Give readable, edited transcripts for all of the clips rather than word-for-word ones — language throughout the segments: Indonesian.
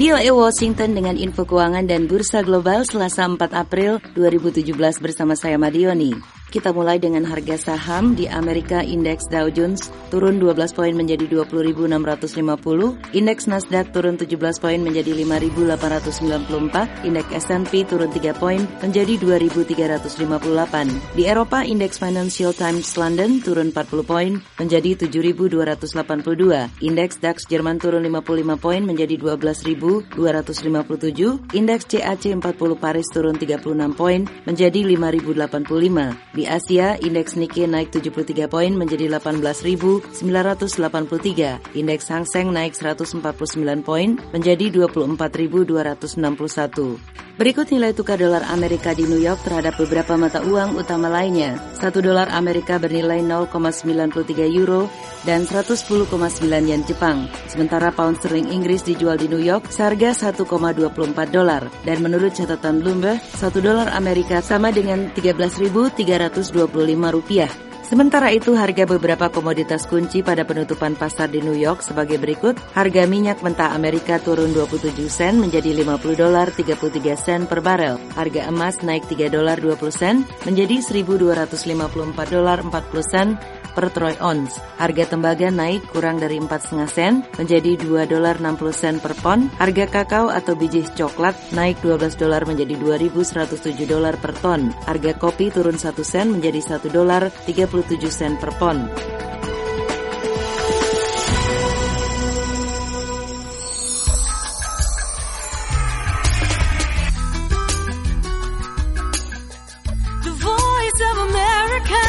VOA Washington dengan info keuangan dan bursa global Selasa 4 April 2017 bersama saya Madioni. Kita mulai dengan harga saham di Amerika. Indeks Dow Jones turun 12 poin menjadi 20.650, indeks Nasdaq turun 17 poin menjadi 5.894, indeks S&P turun 3 poin menjadi 2.358. Di Eropa, indeks Financial Times London turun 40 poin menjadi 7.282, indeks DAX Jerman turun 55 poin menjadi 12.257, indeks CAC 40 Paris turun 36 poin menjadi 5.085. Di Asia, indeks Nikkei naik 73 poin menjadi 18.983. Indeks Hang Seng naik 149 poin menjadi 24.261. Berikut nilai tukar dolar Amerika di New York terhadap beberapa mata uang utama lainnya. 1 dolar Amerika bernilai 0,93 euro dan 110,9 yen Jepang. Sementara pound sterling Inggris dijual di New York seharga 1,24 dolar. Dan menurut catatan Bloomberg, 1 dolar Amerika sama dengan 13.325 rupiah. Sementara itu, harga beberapa komoditas kunci pada penutupan pasar di New York sebagai berikut. Harga minyak mentah Amerika turun 27 sen menjadi $50.33 per barel. Harga emas naik $3.20 menjadi $1.254.40 per troy ounce. Harga tembaga naik kurang dari 4,5 sen menjadi $2.60 per pon. Harga kakao atau biji coklat naik $12 menjadi $2.107 per ton. Harga kopi turun 1 sen menjadi $1.37 per pon. The Voice of America.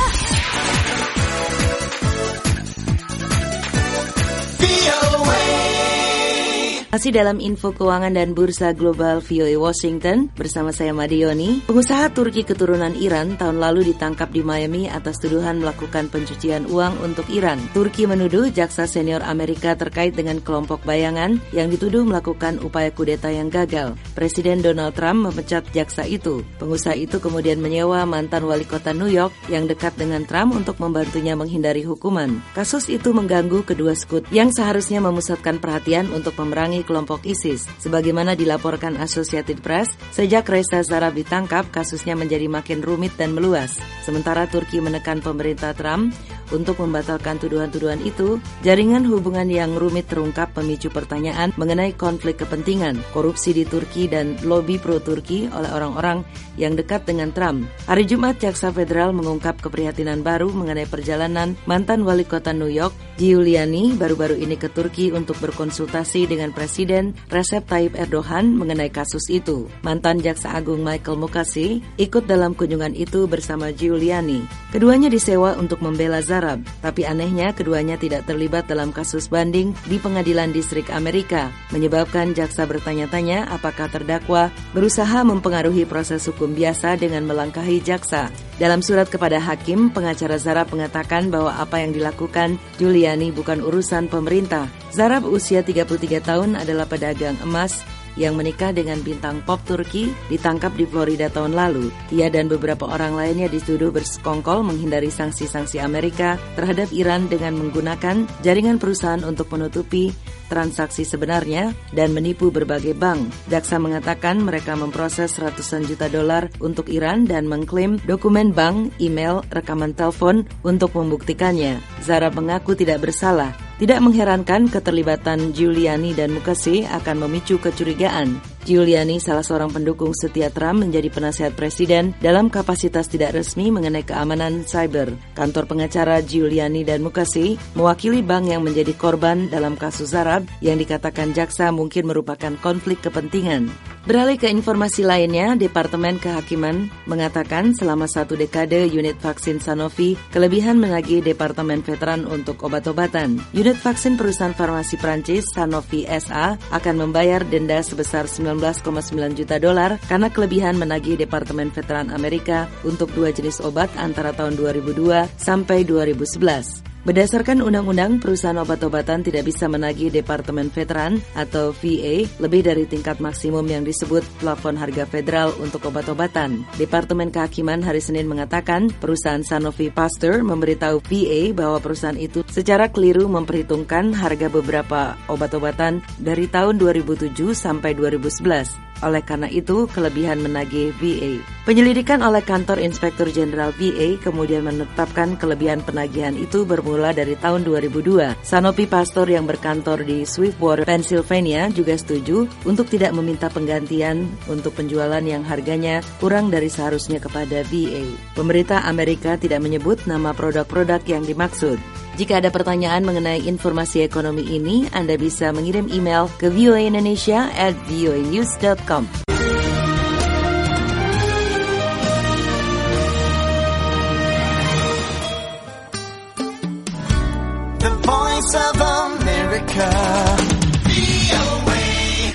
Masih dalam info keuangan dan bursa global VOA Washington bersama saya Madioni. Pengusaha Turki keturunan Iran tahun lalu ditangkap di Miami atas tuduhan melakukan pencucian uang untuk Iran. Turki menuduh jaksa senior Amerika terkait dengan kelompok bayangan yang dituduh melakukan upaya kudeta yang gagal. Presiden Donald Trump memecat jaksa itu. Pengusaha itu kemudian menyewa mantan wali kota New York yang dekat dengan Trump untuk membantunya menghindari hukuman. Kasus itu mengganggu kedua sekutu yang seharusnya memusatkan perhatian untuk memerangi kelompok ISIS. Sebagaimana dilaporkan Associated Press, sejak Reza Zarrab ditangkap, kasusnya menjadi makin rumit dan meluas. Sementara Turki menekan pemerintah Trump untuk membatalkan tuduhan-tuduhan itu, jaringan hubungan yang rumit terungkap memicu pertanyaan mengenai konflik kepentingan, korupsi di Turki, dan lobi pro-Turki oleh orang-orang yang dekat dengan Trump. Hari Jumat, Jaksa Federal mengungkap keprihatinan baru mengenai perjalanan mantan wali kota New York, Giuliani, baru-baru ini ke Turki untuk berkonsultasi dengan Presiden Recep Tayyip Erdogan mengenai kasus itu. Mantan Jaksa Agung Michael Mukasey ikut dalam kunjungan itu bersama Giuliani. Keduanya disewa untuk membela Zarrab, tapi anehnya keduanya tidak terlibat dalam kasus banding di Pengadilan Distrik Amerika, menyebabkan jaksa bertanya-tanya apakah terdakwa berusaha mempengaruhi proses hukum biasa dengan melangkahi jaksa. Dalam surat kepada hakim, pengacara Zarrab mengatakan bahwa apa yang dilakukan Giuliani bukan urusan pemerintah. Zarrab usia 33 tahun adalah pedagang emas yang menikah dengan bintang pop Turki, ditangkap di Florida tahun lalu. Ia dan beberapa orang lainnya dituduh bersekongkol menghindari sanksi-sanksi Amerika terhadap Iran dengan menggunakan jaringan perusahaan untuk menutupi transaksi sebenarnya dan menipu berbagai bank. Jaksa mengatakan mereka memproses ratusan juta dolar untuk Iran dan mengklaim dokumen bank, email, rekaman telepon untuk membuktikannya. Zarrab mengaku tidak bersalah. Tidak mengherankan keterlibatan Giuliani dan Mukasey akan memicu kecurigaan. Giuliani, salah seorang pendukung setia Trump, menjadi penasihat presiden dalam kapasitas tidak resmi mengenai keamanan cyber. Kantor pengacara Giuliani dan Mukasey mewakili bank yang menjadi korban dalam kasus Zarrab yang dikatakan jaksa mungkin merupakan konflik kepentingan. Beralih ke informasi lainnya, Departemen Kehakiman mengatakan selama 1 dekade unit vaksin Sanofi kelebihan menagih Departemen Veteran untuk obat-obatan. Unit vaksin perusahaan farmasi Prancis Sanofi SA akan membayar denda sebesar 19,9 juta dolar karena kelebihan menagih Departemen Veteran Amerika untuk 2 jenis obat antara tahun 2002 sampai 2011. Berdasarkan undang-undang, perusahaan obat-obatan tidak bisa menagih Departemen Veteran atau VA lebih dari tingkat maksimum yang disebut plafon harga federal untuk obat-obatan. Departemen Kehakiman hari Senin mengatakan perusahaan Sanofi Pasteur memberitahu VA bahwa perusahaan itu secara keliru memperhitungkan harga beberapa obat-obatan dari tahun 2007 sampai 2011. Oleh karena itu, kelebihan menagih VA. Penyelidikan oleh kantor Inspektur Jenderal VA kemudian menetapkan kelebihan penagihan itu bermula dari tahun 2002. Sanofi Pasteur yang berkantor di Swiftwater, Pennsylvania juga setuju untuk tidak meminta penggantian untuk penjualan yang harganya kurang dari seharusnya kepada VA. Pemerintah Amerika tidak menyebut nama produk-produk yang dimaksud. Jika ada pertanyaan mengenai informasi ekonomi ini, Anda bisa mengirim email ke voaindonesia@voanews.com. The Voice of America.